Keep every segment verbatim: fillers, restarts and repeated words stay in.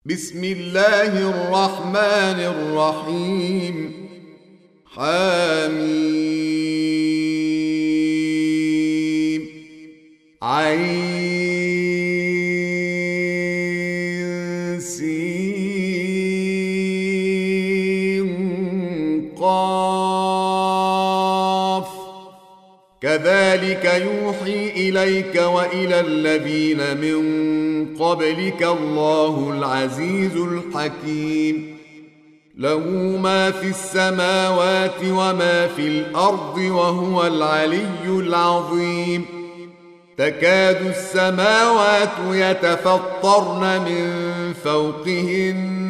بسم الله الرحمن الرحيم. حميم عين سين قاف كذلك يوحي إليك وإلى الذين من قبلك الله العزيز الحكيم. له ما في السماوات وما في الأرض وهو العلي العظيم. تكاد السماوات يتفطرن من فوقهن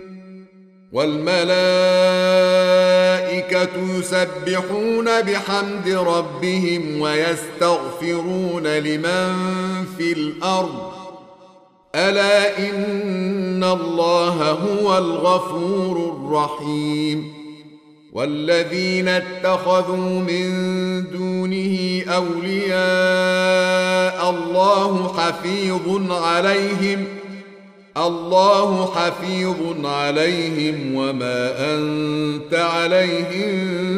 والملائكة يسبحون بحمد ربهم ويستغفرون لمن في الأرض ألا إن الله هو الغفور الرحيم. والذين اتخذوا من دونه أولياء الله حفيظ عليهم الله حفيظ عليهم وما أنت عليهم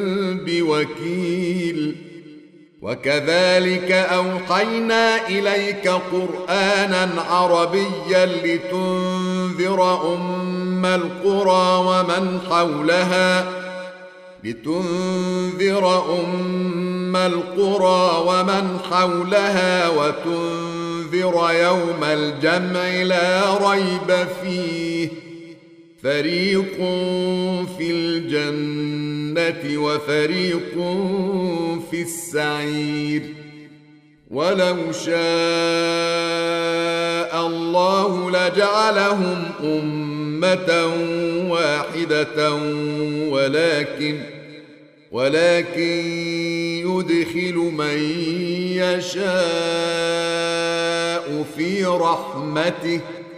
بوكيل. وكذلك أوحينا إليك قرآنا عربيا لتنذر أم القرى ومن حولها لتنذر أم القرى ومن حولها وتنذر يوم الجمع لا ريب فيه فريق في الجنة وفريق في السعير. ولو شاء الله لجعلهم أمة واحدة ولكن ولكن يدخل من يشاء في رحمته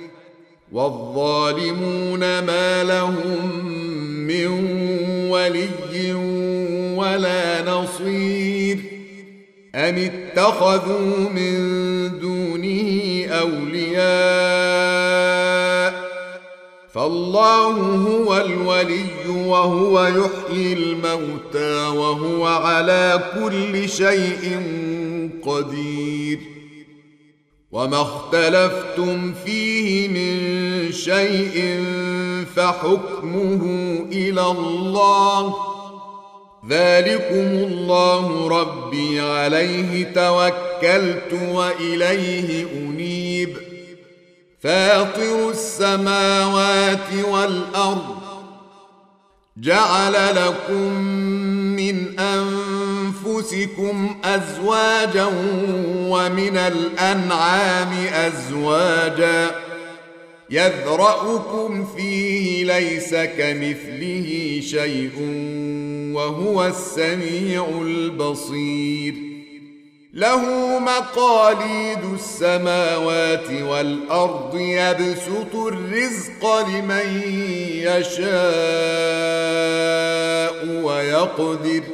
والظالمون ما لهم من ولي ولا نصير. أم اتخذوا من دونه أولياء فالله هو الولي وهو يحيي الموتى وهو على كل شيء قدير. وما اختلفتم فيه من شيء فحكمه إلى الله ذلكم الله ربي عليه توكلت وإليه أنيب. فاطر السماوات والأرض جعل لكم من أنفسكم أزواجا ومن الأنعام أزواجا يذرأكم فيه ليس كمثله شيء وهو السميع البصير. له مقاليد السماوات والأرض يبسط الرزق لمن يشاء ويقدر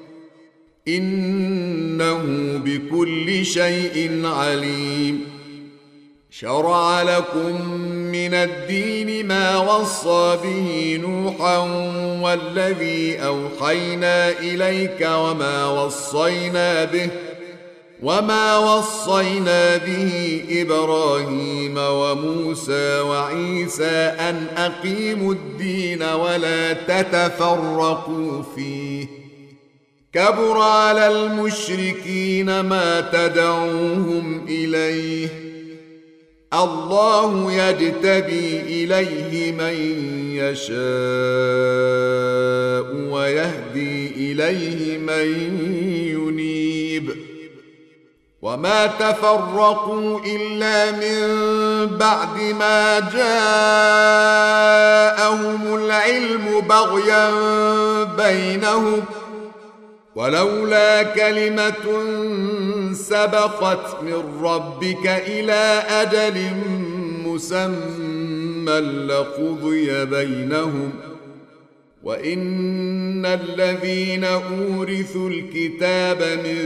إنه بكل شيء عليم. شرع لكم من الدين ما وصى به نوحا والذي أوحينا إليك وما وصينا به وما وصينا به إبراهيم وموسى وعيسى أن أقيموا الدين ولا تتفرقوا فيه. كبر على المشركين ما تدعوهم إليه الله يجتبي إليه من يشاء ويهدي إليه من ينيب. وما تفرقوا إلا من بعد ما جاءهم العلم بغيا بينهم ولولا كلمة سبقت من ربك إلى أجل مسمى لقضي بينهم وإن الذين أورثوا الكتاب من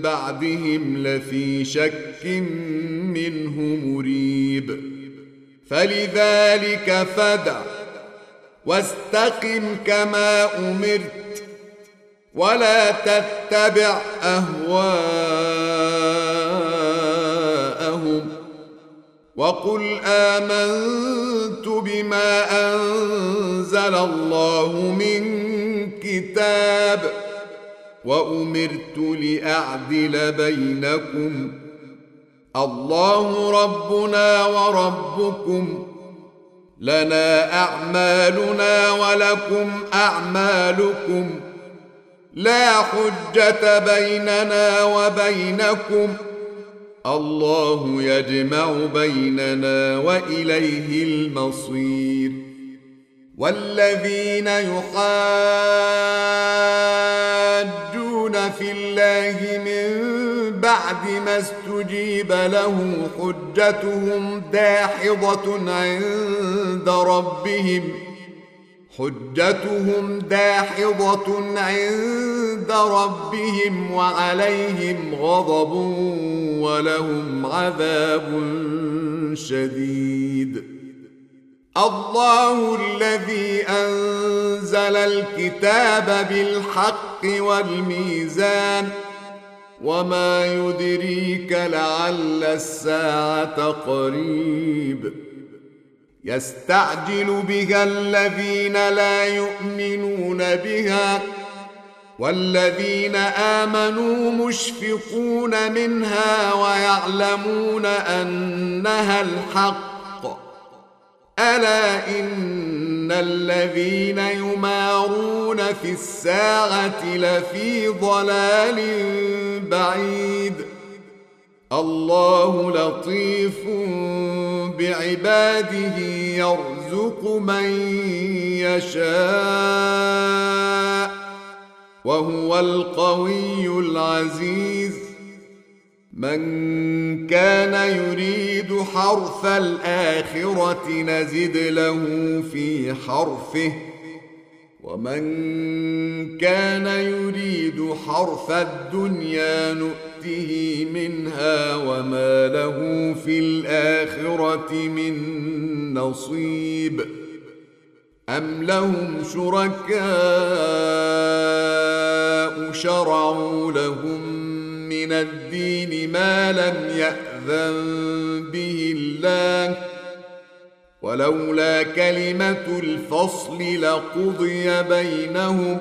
بعدهم لفي شك منه مريب فلذلك فادع واستقم كما أمرت ولا تتبع أهواءهم وقل آمنت بما أنزل الله من كتاب وأمرت لأعدل بينكم الله ربنا وربكم لنا أعمالنا ولكم أعمالكم لا حجة بيننا وبينكم الله يجمع بيننا وإليه المصير والذين يحاجون في الله من بعد ما استجيب له حجتهم داحضة عند ربهم حجتهم داحضة عند ربهم وعليهم غضب ولهم عذاب شديد الله الذي أنزل الكتاب بالحق والميزان وما يدريك لعل الساعة قريب يستعجل بها الذين لا يؤمنون بها والذين آمنوا مشفقون منها ويعلمون أنها الحق ألا إن الذين يمارون في الساعة لفي ضلال بعيد الله لطيف بعباده يرزق من يشاء وهو القوي العزيز من كان يريد حرث الآخرة نزد له في حرثه ومن كان يريد حرث الدنيا نؤته منها وما له في الآخرة من نصيب أم لهم شركاء شرعوا لهم من الدين ما لم يأذن به الله ولولا كلمة الفصل لقضي بينهم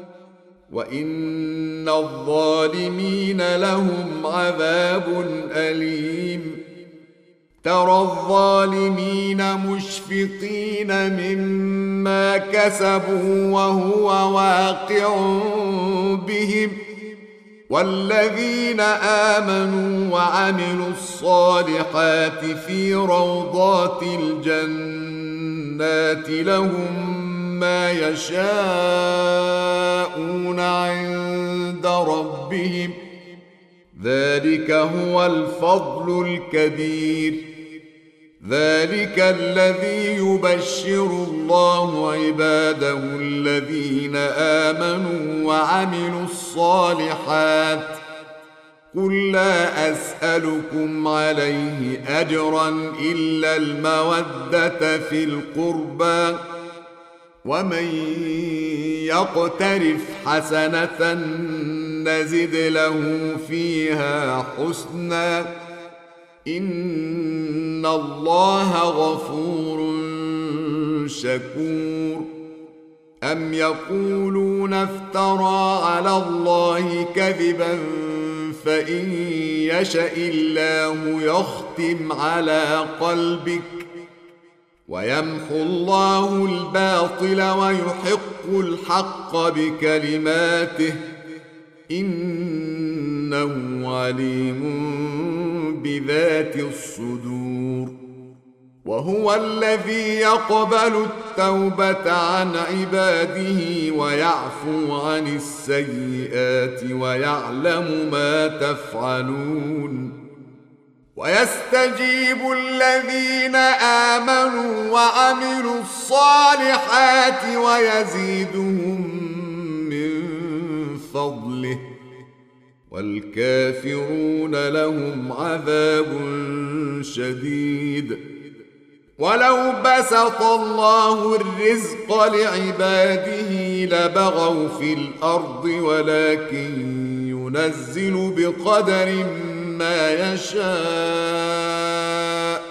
وإن الظالمين لهم عذاب أليم ترى الظالمين مشفقين مما كسبوا وهو واقع بهم والذين آمنوا وعملوا الصالحات في روضات الجنات لهم ما يشاءون عند ربهم ذلك هو الفضل الكبير ذلك الذي يبشر الله عباده الذين آمنوا وعملوا الصالحات قل لا أسألكم عليه أجرا إلا المودة في القربى ومن يقترف حسنة نزد له فيها حسنا إن الله غفور شكور أم يقولون افترى على الله كذبا فإن يشأ الله يختم على قلبك ويمحو الله الباطل ويحق الحق بكلماته إنه عليم بذات الصدور وهو الذي يقبل التوبة عن عباده ويعفو عن السيئات ويعلم ما تفعلون ويستجيب الذين آمنوا وعملوا الصالحات ويزيدهم من فضله والكافرون لهم عذاب شديد ولو بسط الله الرزق لعباده لبغوا في الأرض ولكن ينزل بقدر ما يشاء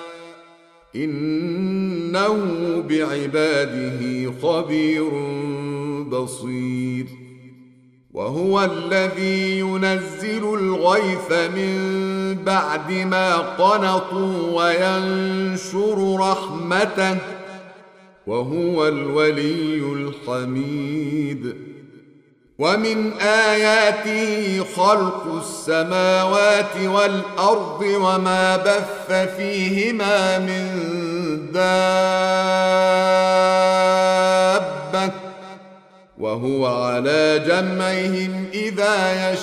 إنه بعباده خبير بصير. وهو الذي ينزل الغيث من بعد ما قنطوا وينشر رحمته وهو الولي الحميد. ومن آياته خلق السماوات والأرض وما بث فيهما من دابة وهو على جمعهم إذا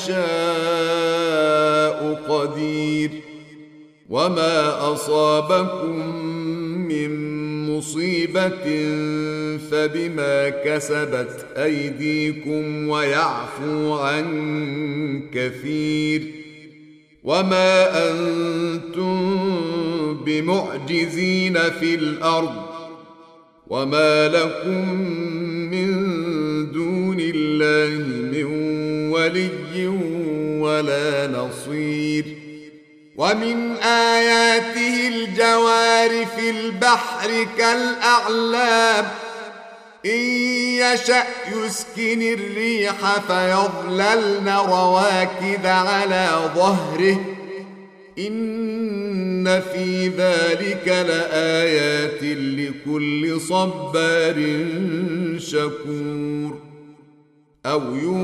يشاء قدير. وما أصابكم من مصيبة فبما كسبت أيديكم ويعفو عن كثير. وما أنتم بمعجزين في الأرض وما لكم من دون الله من ولي ولا نصير. ومن آياته الجوار في البحر كالأعلام إن يشأ يسكن الريح فيظللن رواكد على ظهره إن في ذلك لآيات لكل صبار شكور. أو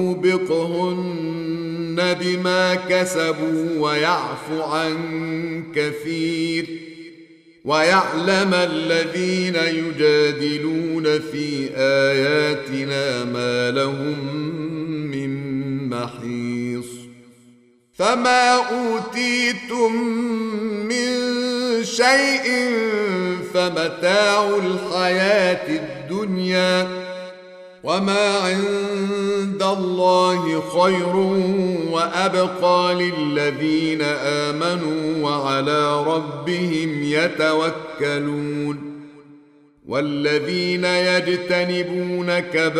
يوبقهن بما كسبوا ويعفو عن كثير. ويعلم الذين يجادلون في آياتنا ما لهم من محيص. فما أوتيتم من شيء فمتاع الحياة الدنيا وما عند الله خير وأبقى للذين آمنوا وعلى ربهم يتوكلون. والذين يجتنبون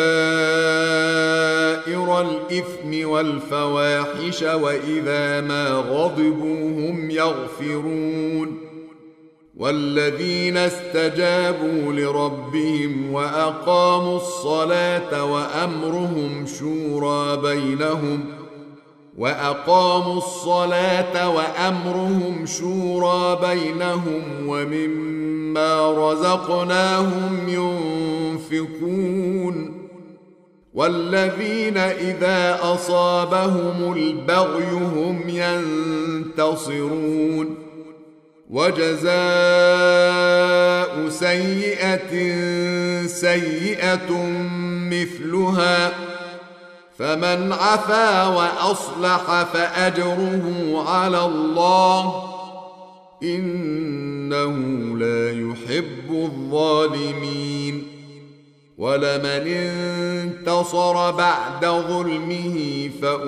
كبائر الإثم والفواحش وإذا ما غضبوا هم يغفرون. والذين استجابوا لربهم وأقاموا الصلاة وأمرهم شورى بينهم وأقاموا الصلاة وأمرهم شورى بينهم ومما رزقناهم ينفقون. والذين إذا أصابهم البغي هم ينتصرون. وجزاء سيئة سيئة مثلها فمن عفا وأصلح فأجره على الله إنه لا يحب الظالمين. ولمن انتصر بعد ظلمه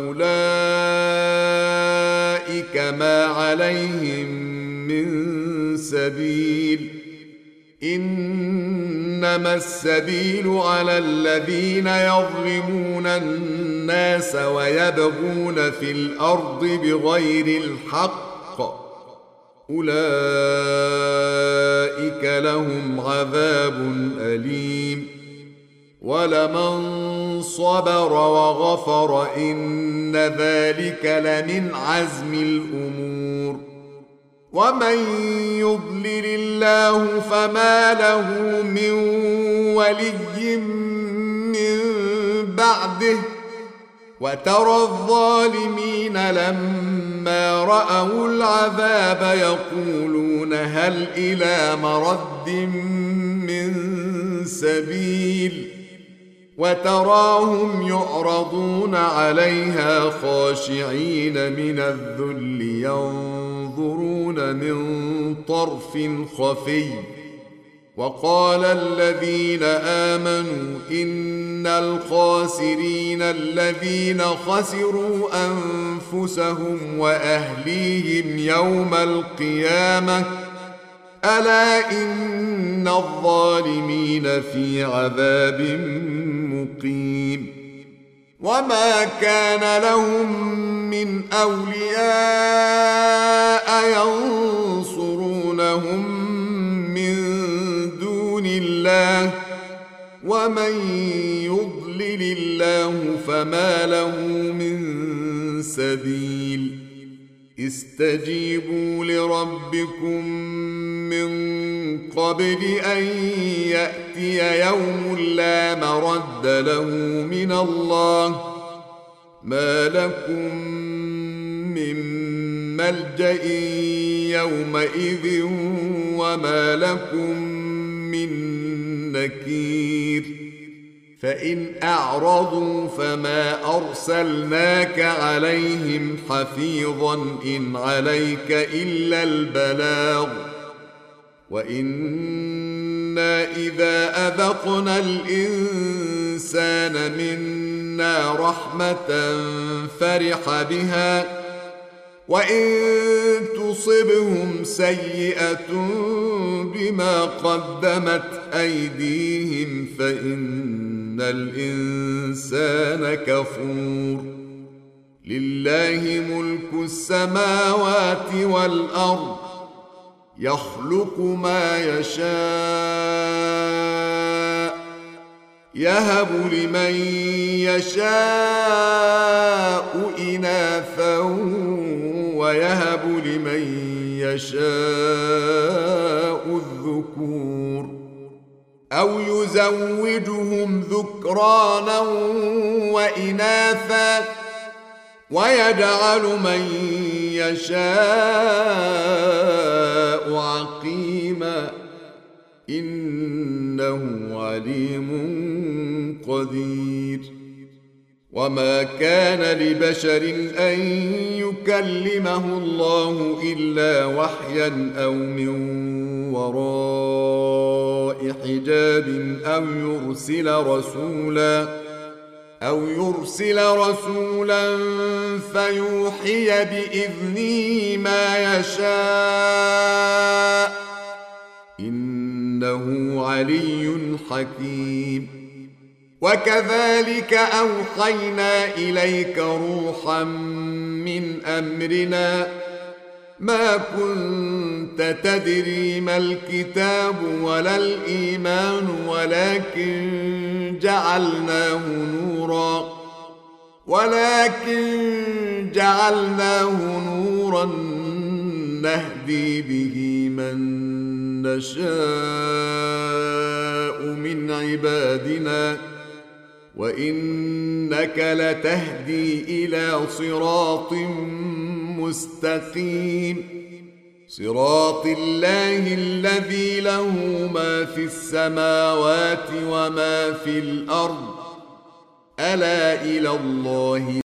فأولئك ما عليهم من سبيل إنما السبيل على الذين يظلمون الناس ويبغون في الأرض بغير الحق أولئك لهم عذاب أليم. ولمن صبر وغفر إن ذلك لمن عزم الأمور. ومن يضلل الله فما له من ولي من بعده. وترى الظالمين لما رأوا العذاب يقولون هل إلى مرد من سبيل. وتراهم يعرضون عليها خاشعين من الذل ينظرون من طرف خفي. وقال الذين آمنوا إن الخاسرين الذين خسروا أنفسهم وأهليهم يوم القيامة ألا إن الظالمين في عذاب مقيم وما كان لهم من أولياء ينصرونهم من دون الله ومن يضلل الله فما له من سبيل استجيبوا لربكم من قبل أن يأتي يوم لا مرد له من الله ما لكم من ملجأ يومئذ وما لكم من نكير فإن أعرضوا فما أرسلناك عليهم حفيظا إن عليك إلا البلاغ وإنا إذا أذقنا الإنسان منا رحمة فرح بها وإن تصبهم سيئة بما قدمت أيديهم فإن الإنسان كفور لله ملك السماوات والأرض يخلق ما يشاء يهب لمن يشاء إناثا ويهب لمن يشاء الذكور أو يزوجهم ذكرانا وإناثا ويجعل من يشاء عقيما إنه عليم قدير وما كان لبشر أن يكلمه الله إلا وحيا أو من وراء حجاب أو يرسل رسولا أو يرسل رسولا فيوحي بإذنه ما يشاء إنه علي حكيم وكذلك أوحينا إليك روحا من أمرنا ما كنت تدري ما الكتاب ولا الإيمان ولكن جعلناه نورا ولكن جعلناه نورا نهدي به من نشاء من عبادنا وإنك لتهدي إلى صراط مستقيم صراط الله الذي له ما في السماوات وما في الأرض ألا إلى الله